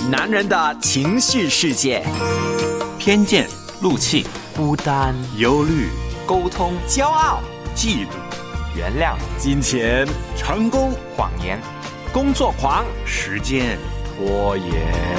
男人的情绪世界， 偏见、怒气、 孤单、 忧虑、 沟通、骄傲、 嫉妒、原谅、 金钱、成功、 谎言、 工作狂、 时间、拖延。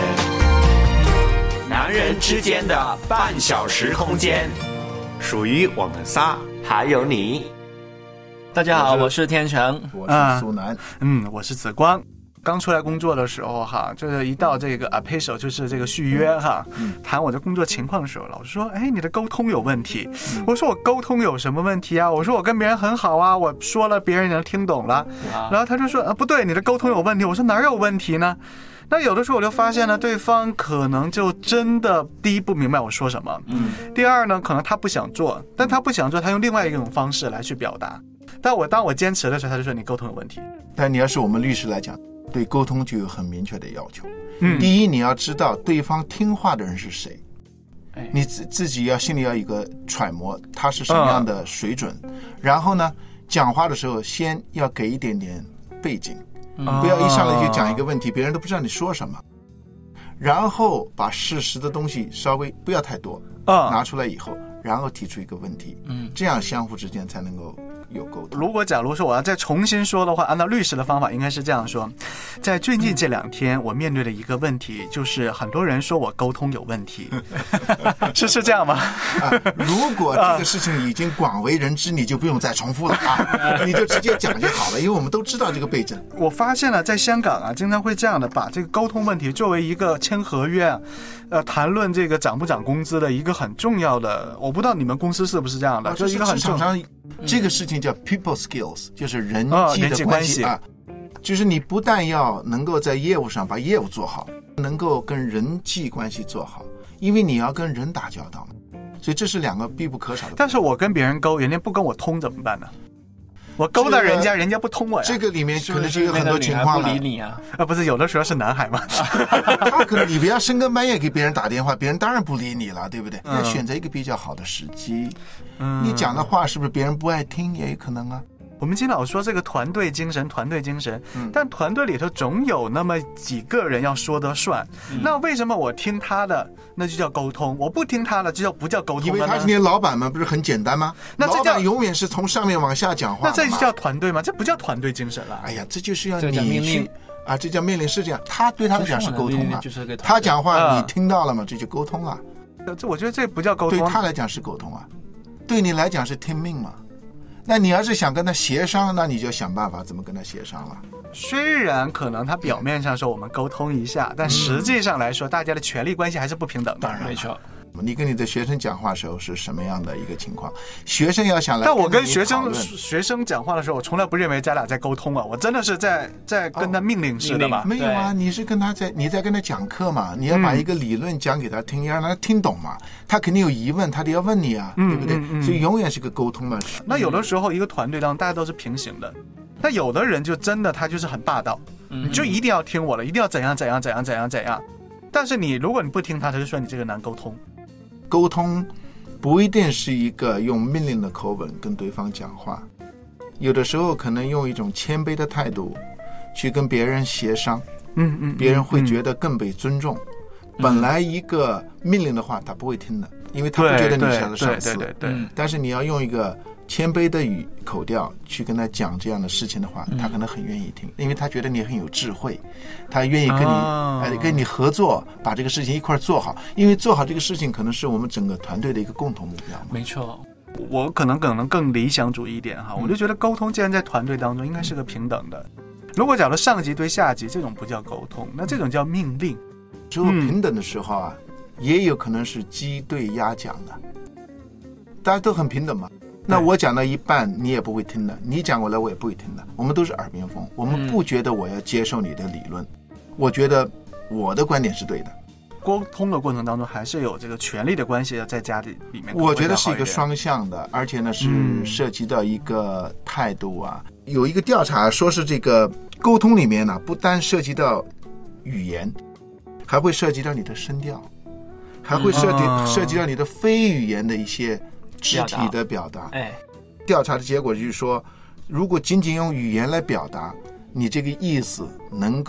男人之间的半小时空间， 属于我们仨， 还有你。 大家好，我是天成， 我是苏南， 我是紫光。刚出来工作的时候哈，就是一到这个 appraisal 就是这个续约哈，谈我的工作情况的时候，老师说，哎，你的沟通有问题。我说我沟通有什么问题啊？我说我跟别人很好啊，我说了别人能听懂了。然后他就说，不对，你的沟通有问题。我说哪有问题呢？那有的时候我就发现呢，对方可能就真的第一不明白我说什么，第二呢，可能他不想做，但他不想做，他用另外一种方式来去表达。但当我坚持的时候，他就说你沟通有问题。 但你要是我们律师来讲，对沟通就有很明确的要求。第一，你要知道对方听话的人是谁，你自己要心里要有一个揣摩，他是什么样的水准。然后呢，讲话的时候先要给一点点背景，不要一上来就讲一个问题，别人都不知道你说什么。然后把事实的东西稍微不要太多拿出来以后，然后提出一个问题，这样相互之间才能够有沟通。 如果假如说我要再重新说的话，按照律师的方法应该是这样说，在最近这2天我面对的一个问题就是很多人说我沟通有问题是这样吗？ 如果这个事情已经广为人知，你就不用再重复了你就直接讲就好了，因为我们都知道这个背景。 我发现了在香港经常会这样的把这个沟通问题作为一个签合约谈论这个涨不涨工资的一个很重要的，我不知道你们公司是不是这样的， 就是一个很重要的这个事情叫 people skills， 就是人际的关系就是你不但要能够在业务上把业务做好，能够跟人际关系做好，因为你要跟人打交道，所以这是2个必不可少的。 但是我跟别人沟，人家不跟我通怎么办呢？我勾搭人家，人家不通我呀。 这个里面可能是有很多情况了。 不理你啊？不是，有的时候是男孩嘛。 他可能你不要深更半夜给别人打电话，别人当然不理你了，对不对？要选择一个比较好的时机。你讲的话是不是别人不爱听也有可能啊？ 我们经常说这个团队精神，但团队里头总有那么几个人要说得算。那为什么我听他的那就叫沟通，我不听他的就不叫沟通了呢？ 因为他是你的老板嘛，不是很简单吗？ 那这老板永远是从上面往下讲话， 那这就叫团队吗？这不叫团队精神了。 哎呀，这就是要你去这叫命令，是这样。他对他来讲是沟通啊，他讲话你听到了吗？这就沟通啊。 我觉得这不叫沟通， 对他来讲是沟通啊，对你来讲是听命嘛。那你要是想跟他协商，那你就想办法怎么跟他协商了。 虽然可能他表面上说我们沟通一下，但实际上来说，大家的权力关系还是不平等的。 当然， 没错。 你跟你的学生讲话的时候是什么样的一个情况？学生要想来， 但我跟学生讲话的时候，我从来不认为咱俩在沟通啊，我真的是在跟他命令似的嘛。 没有啊，你是跟他你在跟他讲课嘛，你要把一个理论讲给他听，要让他听懂嘛，他肯定有疑问，他得要问你啊，对不对？所以永远是个沟通嘛。 那有的时候一个团队当中大家都是平行的，那有的人就真的他就是很霸道，你就一定要听我的，一定要怎样。但是如果你不听他就说你这个难沟通。 沟通不一定是一个用命令的口吻跟对方讲话，有的时候可能用一种谦卑的态度去跟别人协商，别人会觉得更被尊重。本来一个命令的话他不会听的，因为他不觉得你是他的上司。 对。 但是你要用一个谦卑的口调去跟他讲这样的事情的话，他可能很愿意听，因为他觉得你很有智慧，他愿意跟你合作，把这个事情一块做好，因为做好这个事情可能是我们整个团队的一个共同目标嘛。 没错。我可能更理想主义一点哈，我就觉得沟通既然在团队当中应该是个平等的。如果假如上级对下级，这种不叫沟通，那这种叫命令。 只有平等的时候也有可能是鸡对鸭讲的，大家都很平等嘛。那我讲到一半你也不会听的，你讲过来我也不会听的，我们都是耳边风，我们不觉得我要接受你的理论，我觉得我的观点是对的。 沟通的过程当中还是有这个权力的关系在家里面， 我觉得是一个双向的，而且呢是涉及到一个态度有一个调查说是这个沟通里面呢不单涉及到语言，还会涉及到你的声调，还会涉及到你的非语言的一些肢体的表达。调查的结果就是说，如果仅仅用语言来表达，你这个意思能够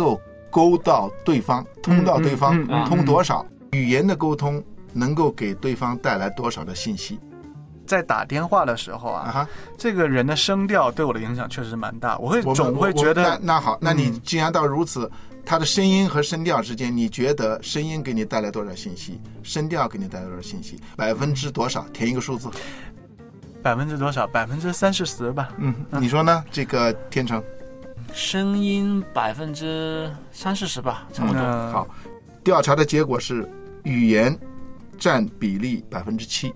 勾到对方，通到对方，通多少？语言的沟通能够给对方带来多少的信息？ 在打电话的时候这个人的声调对我的影响确实蛮大，我总会觉得那好，那你既然到如此，他的声音和声调之间，你觉得声音给你带来多少信息，声调给你带来多少信息？%多少？填一个数字。 %多少？30%吧。 你说呢？这个天成？ 声音30%吧，差不多。 好，调查的结果是语言占比例7%。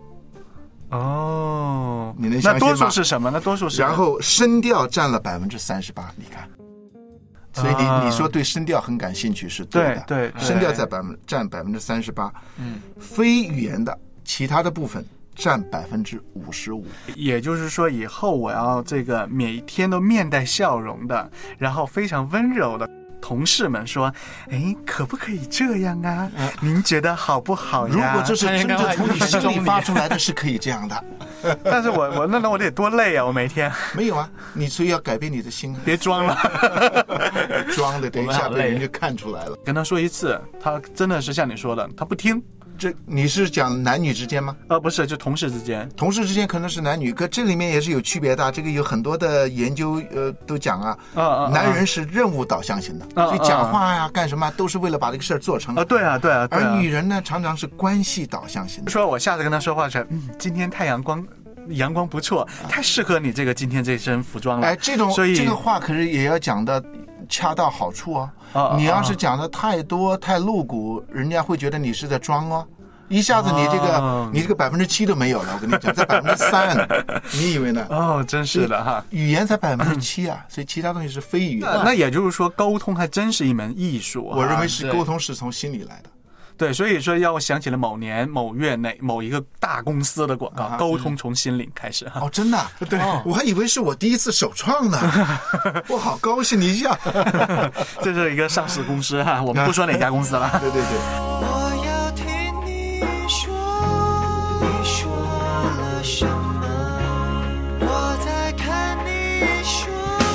哦， 你能相信吗？ 那多数是什么呢？多数是， 然后声调占了38%，你看，所以你说对声调很感兴趣是对的， 对， 声调占38%，非语言的其他的部分占55%。 也就是说，以后我要这个每天都面带笑容的，然后非常温柔的。同事们说：“哎，可不可以这样啊？您觉得好不好呀？” 如果这是真正从你心里发出来的，是可以这样的。 但是那我得多累啊！我每天没有啊，你所以要改变你的心， 别装了， 装的等一下被人就看出来了。 跟他说一次，他真的是像你说的，他不听。 这你是讲男女之间吗？ 不是，就同事之间。 同事之间可能是男女，可这里面也是有区别的。这个有很多的研究都讲男人是任务导向型的，所以讲话呀干什么都是为了把这个事儿做成。 对啊。 而女人呢，常常是关系导向型的。 说我下次跟他说话时，今天阳光不错，太适合你这个今天这身服装了。 哎，这个话可是也要讲的恰到好处哦。你要是讲的太多太露骨，人家会觉得你是在装哦。一下子你这个7%都没有了，我跟你讲，在3%，你以为呢？ 真是的哈。 语言才7%啊，所以其他东西是非语言。 那也就是说，沟通还真是一门艺术。 我认为是沟通是从心里来的。 对，所以说要想起了某年某月内某一个大公司的广告，沟通从心里开始。 真的？对，我还以为是我第一次首创呢，我好高兴一下。 这是一个上市公司哈，我们不说哪家公司了。 对。 我要听你说，你说了什么？我在看你说。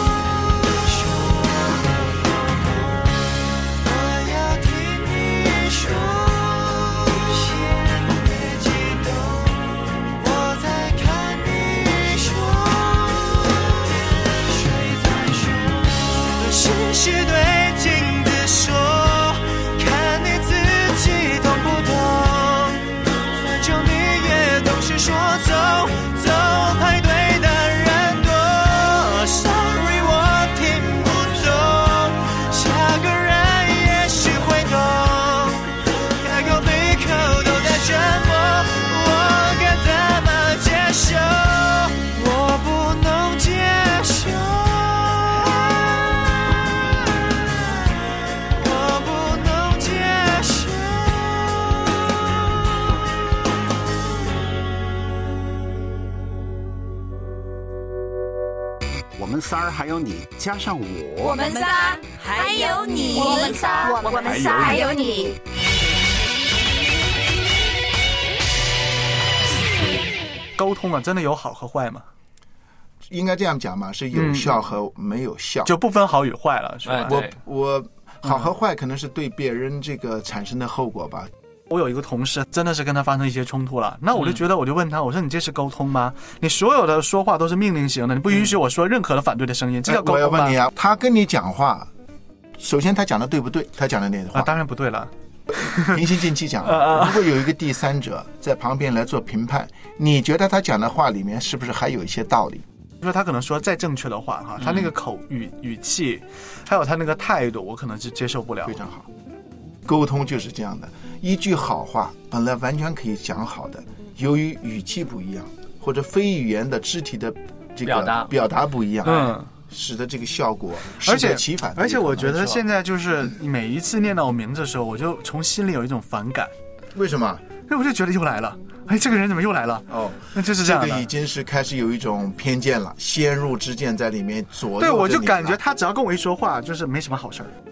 是对镜子说，看你自己懂不懂，反正你也懂是说走排队的人多。 Sorry 我听不懂，下个人也许会懂，开口闭口都在折磨，我该怎么接受？我不能接受， 我们仨还有你，加上我， 我们仨还有你，我们仨还有你。 沟通啊，真的有好和坏吗？ 应该这样讲嘛，是有效和没有效， 就不分好与坏了，是吧？ 我好和坏可能是对别人这个产生的后果吧。 我有一个同事，真的是跟他发生一些冲突了，那我就觉得，我就问他，我说你这是沟通吗？你所有的说话都是命令型的，你不允许我说任何的反对的声音，这叫沟通吗？ 我要问你啊，他跟你讲话，首先他讲的对不对？他讲的那话当然不对了。 平心静气讲，如果有一个第三者在旁边来做评判，你觉得他讲的话里面是不是还有一些道理？ 说他可能说再正确的话哈，他那个口语气，还有他那个态度，我可能是接受不了。 非常好，沟通就是这样的，一句好话本来完全可以讲好的，由于语气不一样，或者非语言的肢体的这个表达不一样，使得这个效果适得其反。 而且我觉得现在就是每一次念到我名字的时候，我就从心里有一种反感。 为什么？ 因为我就觉得又来了，这个人怎么又来了？那就是这样的。 这个已经是开始有一种偏见了，先入之见在里面左右。 对，我就感觉他只要跟我一说话，就是没什么好事儿。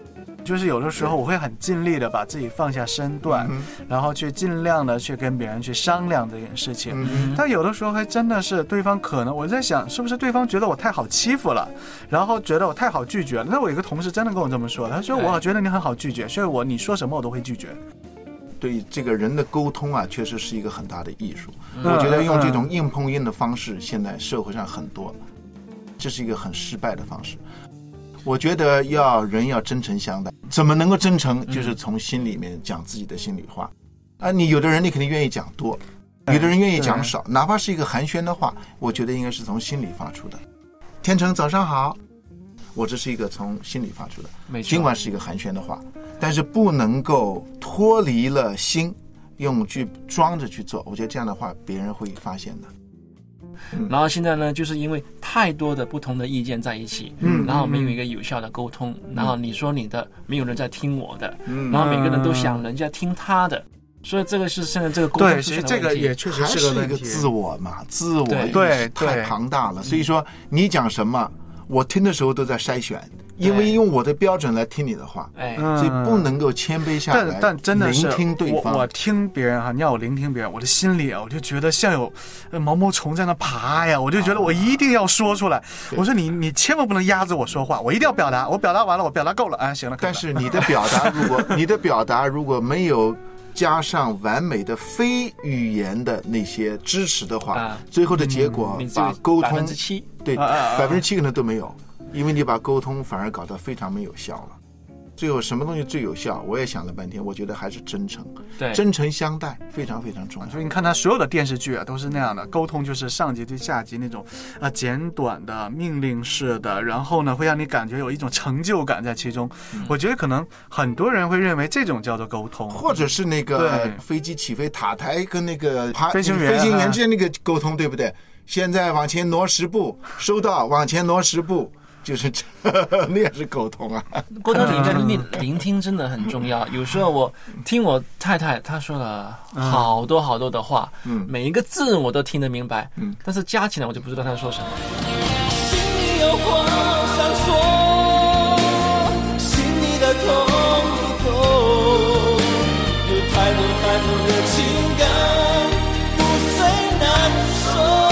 就是有的时候我会很尽力的把自己放下身段，然后去尽量的去跟别人去商量这件事情。但有的时候还真的是对方可能我在想，是不是对方觉得我太好欺负了，然后觉得我太好拒绝了。那我有一个同事真的跟我这么说，他说我觉得你很好拒绝，所以你说什么我都会拒绝。 对这个人的沟通啊，确实是一个很大的艺术。我觉得用这种硬碰硬的方式，现在社会上很多，这是一个很失败的方式。我觉得人要真诚相待，怎么能够真诚？就是从心里面讲自己的心里话。你有的人你肯定愿意讲多，有的人愿意讲少，哪怕是一个寒暄的话，我觉得应该是从心里发出的。天成早上好，我这是一个从心里发出的，尽管是一个寒暄的话，但是不能够脱离了心，用去装着去做。我觉得这样的话，别人会发现的。 然后现在呢，就是因为太多的不同的意见在一起，然后没有一个有效的沟通，然后你说你的，没有人在听我的，然后每个人都想人家听他的，所以这个是现在这个沟通出现的问题。 对，这个也确实是个问题。 还是一个自我嘛，自我对太庞大了，所以说你讲什么，我听的时候都在筛选。因为用我的标准来听你的话，所以不能够谦卑下来。 但真的是聆听对方。 我听别人你要我聆听别人，我的心里我就觉得像有毛毛虫在那爬呀，我就觉得我一定要说出来。我说你千万不能压着我说话，我一定要表达，我表达完了，我表达够了行了。 但是你的表达如果没有加上完美的非语言的那些支持的话，最后的结果把沟通 7% 对7%可能都没有。因为你把沟通反而搞得非常没有效了。最后什么东西最有效？我也想了半天，我觉得还是真诚。对，真诚相待非常非常重要。 所以你看他所有的电视剧都是那样的，沟通就是上集对下集那种简短的命令式的，然后呢会让你感觉有一种成就感在其中。我觉得可能很多人会认为这种叫做沟通， 或者是那个飞机起飞塔台跟那个飞行员之间那个沟通，对不对？现在往前挪10步，收到，往前挪10步。就是那也是沟通啊， 沟通里面聆听真的很重要。有时候我听我太太她说了好多好多的话，每一个字我都听得明白，但是加起来我就不知道她说什么。 心里有话想说，心里的痛不懂，有太多的情感覆水难收。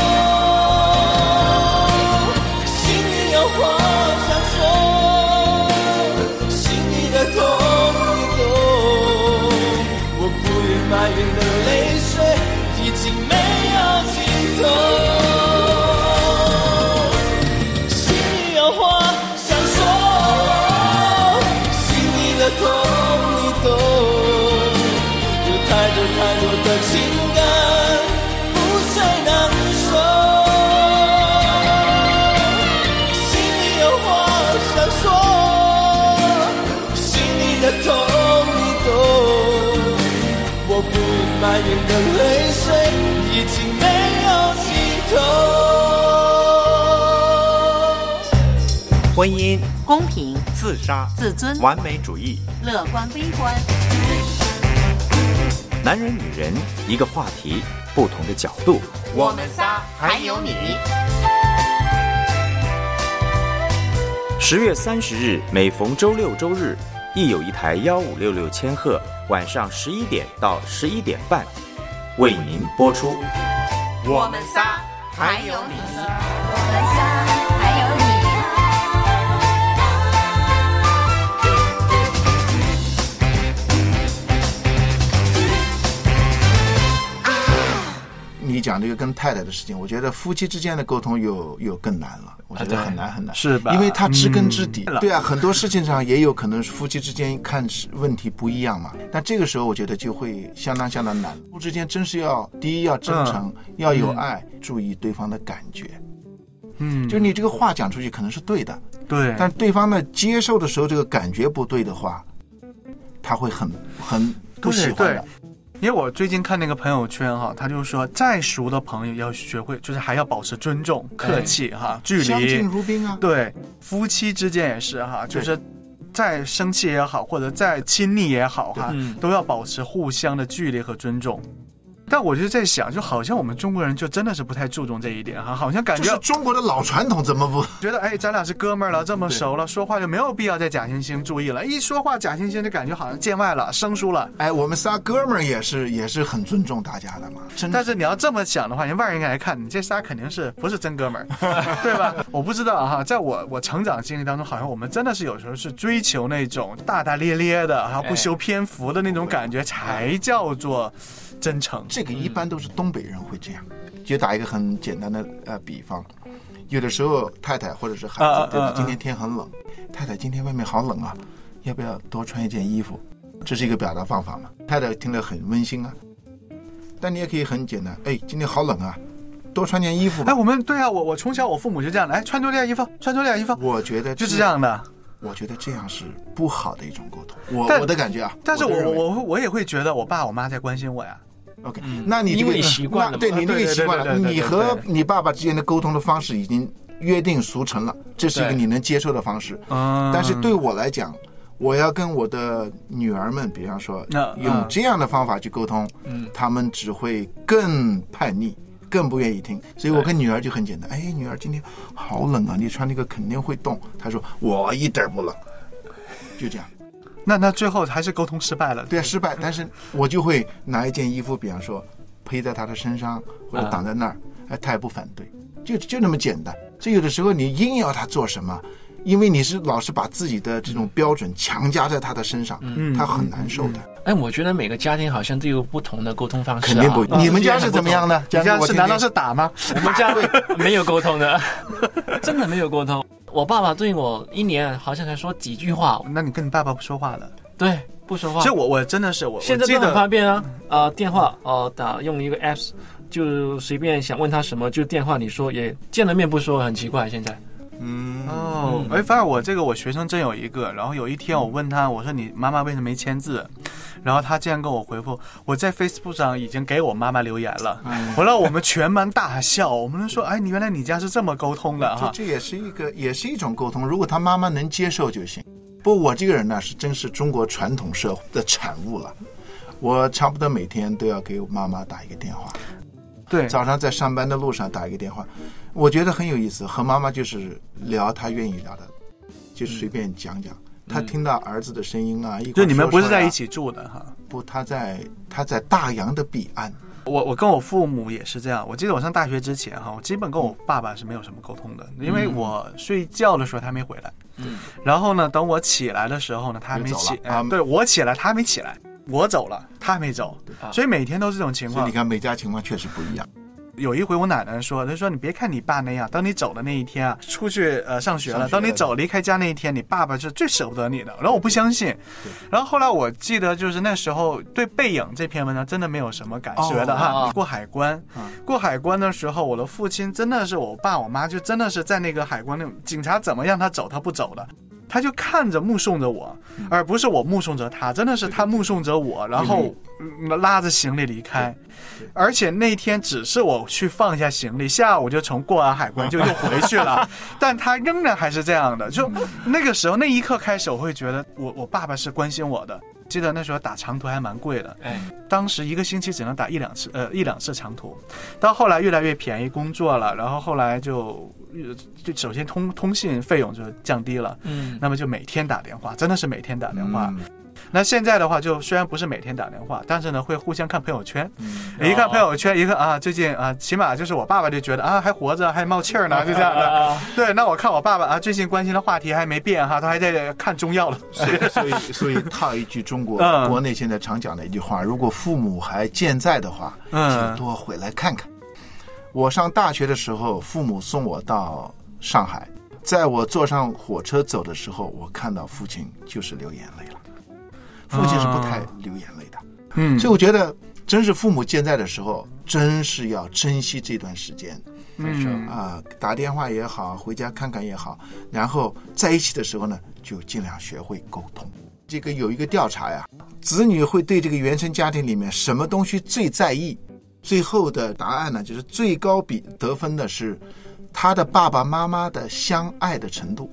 埋怨的泪水已经没有尽头，心里有话想说，心里的痛你懂，有太多的情感覆水难收，心里有话想说，心里的痛你懂，我不埋怨的泪水已经没有尽头。 婚姻、 公平、 自杀、 自尊、 完美主义、 乐观悲观， 男人女人一个话题，不同的角度， 我们仨还有你。 10月30日，每逢周六周日，亦有一台1566千赫，晚上11点到11点半，为您播出。 我们仨还有你，我们仨还有你。 你讲这个跟太太的事情，我觉得夫妻之间的沟通有更难了，我觉得很难很难， 是吧？ 因为他知根知底。对啊，很多事情上也有可能夫妻之间看问题不一样嘛。但这个时候我觉得就会相当难。夫妻之间真是第一要真诚，要有爱，注意对方的感觉。就你这个话讲出去可能是对的，对，但对方呢接受的时候这个感觉不对的话，他会很不喜欢的。 因为我最近看那个朋友圈他就说再熟的朋友要学会，就是还要保持尊重、客气距离， 相敬如宾啊。 对，夫妻之间也是就是再生气也好，或者再亲昵也好都要保持互相的距离和尊重。 但我就在想，就好像我们中国人就真的是不太注重这一点哈，好像感觉这是中国的老传统，怎么不觉得咱俩是哥们儿了，这么熟了，说话就没有必要再假惺惺注意了。一说话假惺惺，就感觉好像见外了，生疏了。 我们仨哥们儿也是很尊重大家的嘛。 但是你要这么想的话，人外人来看，你这仨肯定是不是真哥们儿，对吧？我不知道哈，在我成长经历当中，好像我们真的是有时候是追求那种大大咧咧的，不修边幅的那种感觉，才叫做真诚。 这个一般都是东北人会这样。就打一个很简单的比方，有的时候太太或者是孩子，对吧？今天天很冷，太太今天外面好冷啊，要不要多穿一件衣服？这是一个表达方法嘛。太太听了很温馨啊。但你也可以很简单，今天好冷啊，多穿件衣服吧。 我们对啊，我从小我父母就这样的，穿多点衣服，穿多点衣服。 我觉得就是这样的。 我觉得这样是不好的一种沟通，我的感觉啊。 但是我也会觉得我爸我妈在关心我呀。 OK，那你这个习惯了， 对你这个习惯了，你和你爸爸之间的沟通的方式已经约定俗成了，这是一个你能接受的方式。但是对我来讲，我要跟我的女儿们，比方说用这样的方法去沟通，他们只会更叛逆，更不愿意听。所以我跟女儿就很简单，女儿今天好冷啊，你穿那个肯定会冻。她说我一点不冷，就这样。 那最后还是沟通失败了。 对啊，失败。但是我就会拿一件衣服，比方说披在她的身上，或者挡在那儿，她也不反对，就那么简单。所以有的时候你硬要她做什么，因为你是老是把自己的这种标准强加在她的身上，她很难受的。 我觉得每个家庭好像都有不同的沟通方式。 肯定不。你们家是怎么样的？ 你家是难道是打吗？ 我们家没有沟通的，真的没有沟通。我爸爸对我一年好像才说几句话。 那你跟你爸爸不说话的？ 对，不说话。 其实我真的是现在都很方便啊，电话打用一个 apps， 就随便想问他什么就电话里说，也见了面不说，很奇怪现在。 反正我学生真有一个，然后有一天我问他，我说你妈妈为什么没签字？然后他竟然跟我回复，我在 Facebook 上已经给我妈妈留言了。后来我们全班大笑，我们说你原来你家是这么沟通的哈。 这也是一种沟通，如果他妈妈能接受就行。不过我这个人呢，真是中国传统社会的产物了。我差不多每天都要给我妈妈打一个电话。 对， 早上在上班的路上打一个电话，我觉得很有意思。和妈妈就是聊她愿意聊的，就随便讲讲。她听到儿子的声音啊， 就你们不是在一起住的哈？ 不，她在大洋的彼岸。 我跟我父母也是这样。我记得我上大学之前我基本跟我爸爸是没有什么沟通的，因为我睡觉的时候他没回来。然后呢，等我起来的时候呢，他还没起。对，我起来他还没起来。我走了，他还没走，所以每天都是这种情况。 所以你看，每家情况确实不一样。 有一回我奶奶说，她说你别看你爸那样，等你走的那一天啊，出去上学了，等你走离开家那一天，你爸爸是最舍不得你的。然后我不相信，然后后来我记得就是那时候对《背影》这篇文章真的没有什么感觉的哈。过海关，过海关的时候，我的父亲真的是我爸我妈就真的是在那个海关那种警察怎么让他走他不走的。他就看着目送着我，而不是我目送着他，真的是他目送着我，然后拉着行李离开。而且那天只是我去放下行李，下午就从过完海关就又回去了，但他仍然还是这样的。就那个时候那一刻开始，我会觉得我爸爸是关心我的。记得那时候打长途还蛮贵的，当时一个星期只能打一两次长途，到后来越来越便宜，工作了，然后后来就首先通信费用就降低了，那么就每天打电话，真的是每天打电话。那现在的话，就虽然不是每天打电话，但是呢会互相看朋友圈，一看朋友圈，一个最近起码就是我爸爸就觉得还活着，还冒气儿呢，就这样的。对，那我看我爸爸最近关心的话题还没变他还在看中药了。 所以套一句中国国内现在常讲的一句话，如果父母还健在的话，请多回来看看。我上大学的时候，父母送我到上海，在我坐上火车走的时候，我看到父亲就是流眼泪了。父亲是不太流眼泪的，所以我觉得真是父母健在的时候，真是要珍惜这段时间。打电话也好，回家看看也好，然后在一起的时候呢，就尽量学会沟通。这个有一个调查呀，子女会对这个原生家庭里面什么东西最在意？最后的答案呢，就是最高得分的是他的爸爸妈妈的相爱的程度。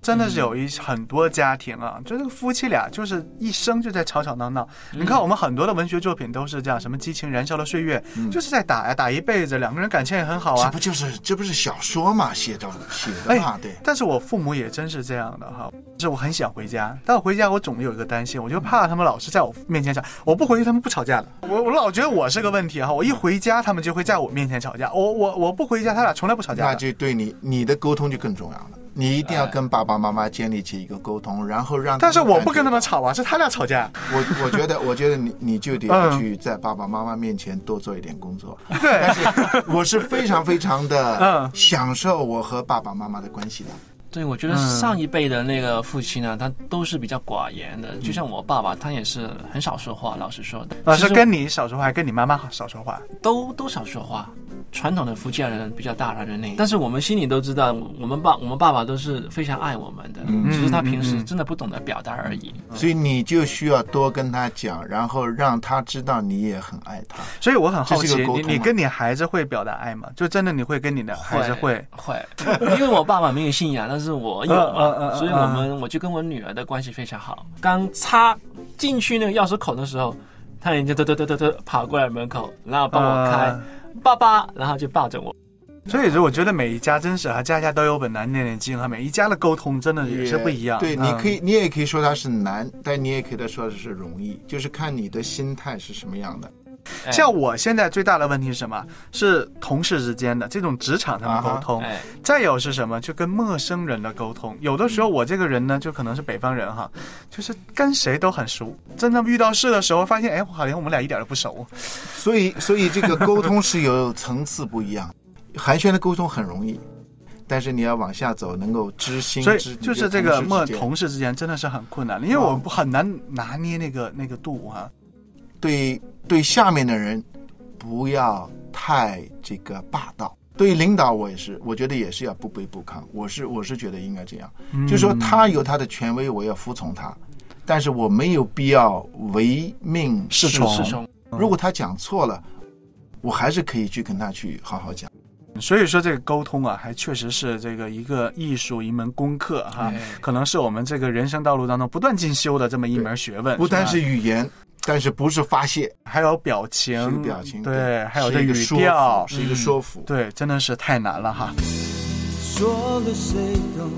真的是有很多家庭啊，就这个夫妻俩就是一生就在吵吵闹闹。你看我们很多的文学作品都是这样，什么激情燃烧的岁月，就是在打一辈子，两个人感情也很好啊。 这不是小说嘛，写的嘛，对。 但是我父母也真是这样的哈，就是我很想回家，但我回家我总有一个担心，我就怕他们老是在我面前吵，我不回去他们不吵架的。我老觉得我是个问题哈，我一回家他们就会在我面前吵架，我不回家他俩从来不吵架的。 那就对你的沟通就更重要了。你一定要跟爸爸妈妈建立起一个沟通，然后让。 但是我不跟他们吵啊，是他俩吵架。 我觉得你就得去在爸爸妈妈面前多做一点工作。 对， 但是我是非常非常的享受我和爸爸妈妈的关系的。 对，我觉得上一辈的那个父亲呢，他都是比较寡言的，就像我爸爸，他也是很少说话，老实说的。 是跟你少说话，还跟你妈妈少说话？ 都少说话。传统的福建人比较大男人类，但是我们心里都知道，我们爸爸都是非常爱我们的，只是他平时真的不懂得表达而已。 所以你就需要多跟他讲，然后让他知道你也很爱他。 所以我很好奇，你跟你孩子会表达爱吗？就真的你会跟你的孩子会， 因为我爸爸没有信仰，但是我有嘛，所以我就跟我女儿的关系非常好。刚插进去那个钥匙口的时候，他已经跑过来门口，然后帮我开。爸爸，然后就抱着我。 所以我觉得每一家真是家家都有本难念的经，每一家的沟通真的也是不一样。 对，你也可以说它是难，但你也可以说的是容易，就是看你的心态是什么样的。 像我现在最大的问题是什么？是同事之间的这种职场上的沟通，再有是什么？就跟陌生人的沟通。有的时候我这个人呢，就可能是北方人哈，就是跟谁都很熟，真的遇到事的时候发现，好像我们俩一点都不熟。 所以这个沟通是有层次不一样。寒暄的沟通很容易，但是你要往下走，能够知心知所以就是这个同事之间真的是很困难的，因为我很难拿捏那个度哈。 对下面的人不要太这个霸道。对于领导我觉得也是要不卑不亢。我是觉得应该这样，就是说他有他的权威，我要服从他，但是我没有必要唯命是从。如果他讲错了，我还是可以去跟他去好好讲。 所以说这个沟通啊，还确实是这个一个艺术，一门功课哈，可能是我们这个人生道路当中不断进修的这么一门学问。 不单是语言，但是不是发泄， 还有表情，对，还有这语调， 是一个说服， 对，真的是太难了哈。 说了谁懂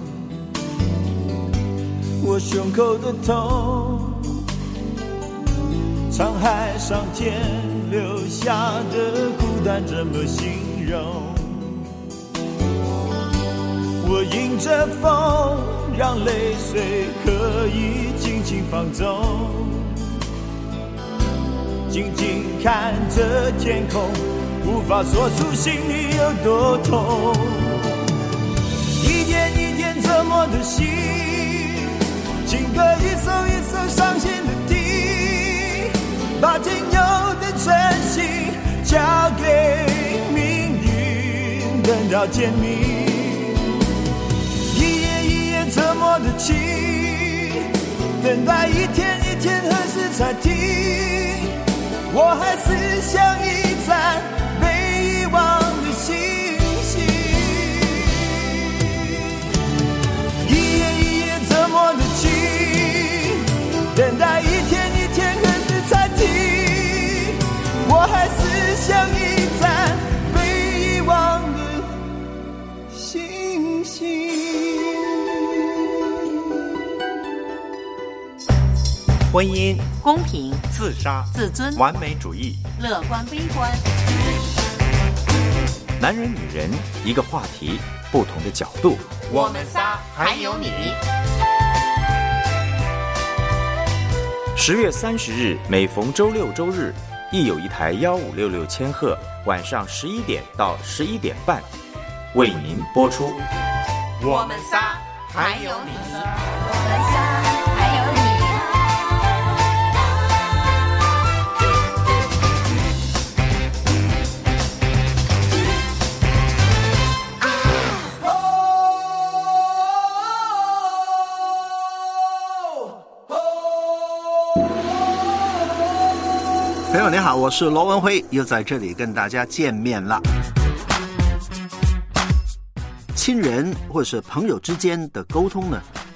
我胸口的痛，沧海上天留下的孤单怎么形容？我迎着风，让泪水可以尽情放纵，静静看着天空，无法说出心里有多痛。一点一点折磨的心，情歌一首一首伤心的听，把仅有的真心交给命运，等到天明。一夜一夜折磨的情，等待一天一天何时才停？我还是像一盏被遗忘的星星。一夜一夜折磨的情，等待一天一天何时才停？我还是像一盏被遗忘的星星。 婚姻、 公平、 自杀、 自尊、 完美主义、 乐观悲观， 男人女人一个话题，不同的角度， 我们仨还有你。 10月30日，每逢周六周日，亦有一台1566千赫，晚上11点到11点半，为您播出。 我们仨还有你，我们仨还有你。 朋友你好，我是罗文辉，又在这里跟大家见面了。亲人或是朋友之间的沟通呢，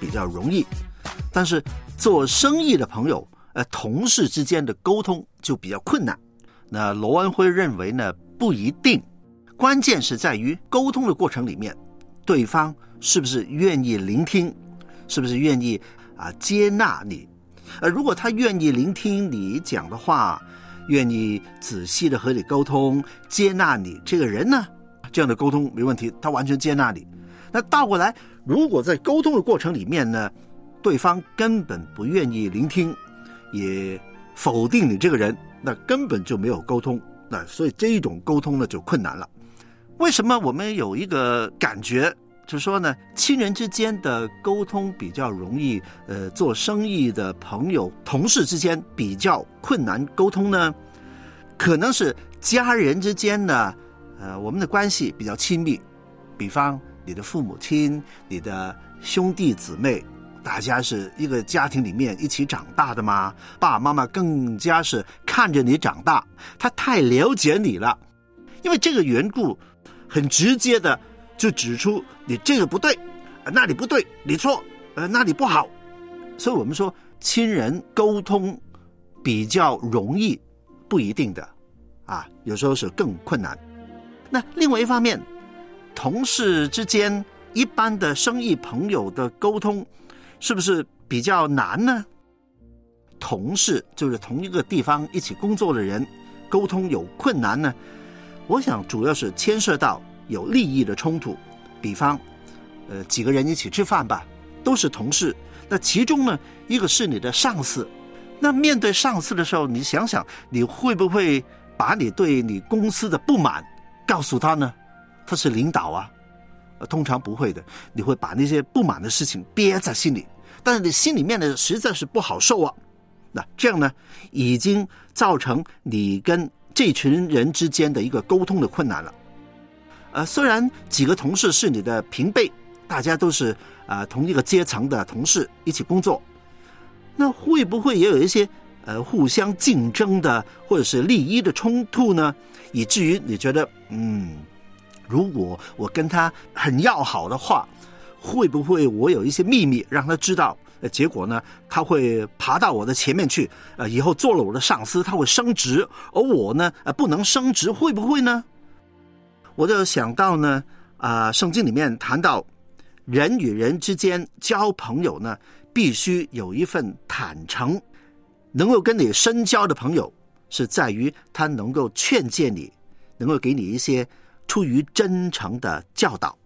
比较容易，但是做生意的朋友同事之间的沟通就比较困难。那罗文辉认为呢，不一定，关键是在于沟通的过程里面，对方是不是愿意聆听，是不是愿意接纳你。如果他愿意聆听你讲的话，愿意仔细的和你沟通，接纳你这个人呢，这样的沟通没问题，他完全接纳你。那倒过来，如果在沟通的过程里面呢，对方根本不愿意聆听，也否定你这个人，那根本就没有沟通。那所以这一种沟通呢就困难了。为什么我们有一个感觉，就是说呢，亲人之间的沟通比较容易，做生意的朋友、同事之间比较困难沟通呢？可能是家人之间呢，我们的关系比较亲密，比方你的父母亲、你的兄弟姊妹，大家是一个家庭里面一起长大的嘛，爸爸妈妈更加是看着你长大，他太了解你了，因为这个缘故，很直接的就指出你这个不对，那里不对，你错，那里不好。所以我们说亲人沟通比较容易，不一定的有时候是更困难。那另外一方面，同事之间一般的生意朋友的沟通是不是比较难呢？同事就是同一个地方一起工作的人，沟通有困难呢？我想主要是牵涉到有利益的冲突，比方几个人一起吃饭吧，都是同事，那其中呢一个是你的上司，那面对上司的时候，你想想你会不会把你对你公司的不满告诉他呢？他是领导通常不会的，你会把那些不满的事情憋在心里，但是你心里面呢实在是不好受那这样呢已经造成你跟这群人之间的一个沟通的困难了。虽然几个同事是你的平辈，大家都是同一个阶层的同事一起工作，那会不会也有一些互相竞争的或者是利益的冲突呢？以至于你觉得如果我跟他很要好的话，会不会我有一些秘密让他知道，结果呢他会爬到我的前面去，以后做了我的上司，他会升职，而我呢不能升职，会不会呢？我就想到呢圣经里面谈到人与人之间交朋友呢，必须有一份坦诚。能够跟你深交的朋友，是在于他能够劝诫你，能够给你一些出于真诚的教导。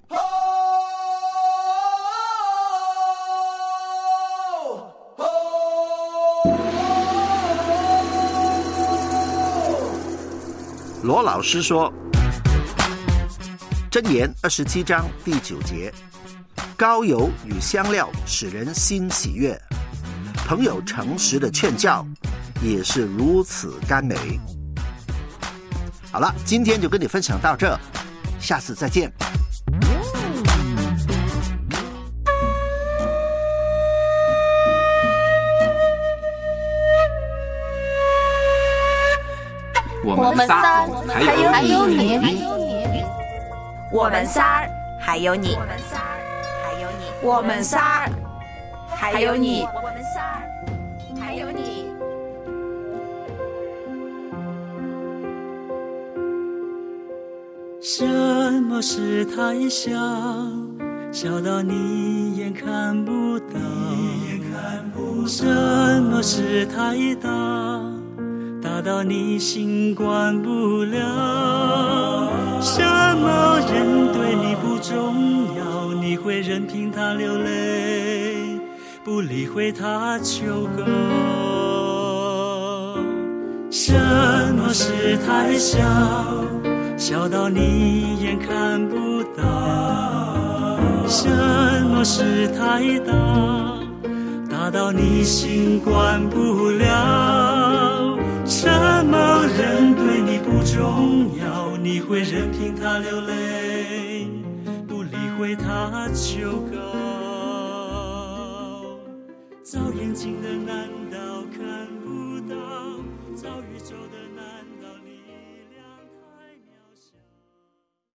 罗老师说，箴言27章第9节，膏油与香料使人心喜悦，朋友诚实的劝教也是如此甘美。好了，今天就跟你分享到这，下次再见。 我们仨还有你，我们仨还有你，我们仨还有你，我们仨还有你。 什么事太小，小到你眼看不到；什么事太大，大到你心管不了。什么人对你不重要，你会任凭他流泪，不理会他求告。什么事太小，小到你眼看不到；什么事太大，大到你心管不了。什么人对你不重要，你会任凭他流泪，不理会他求告。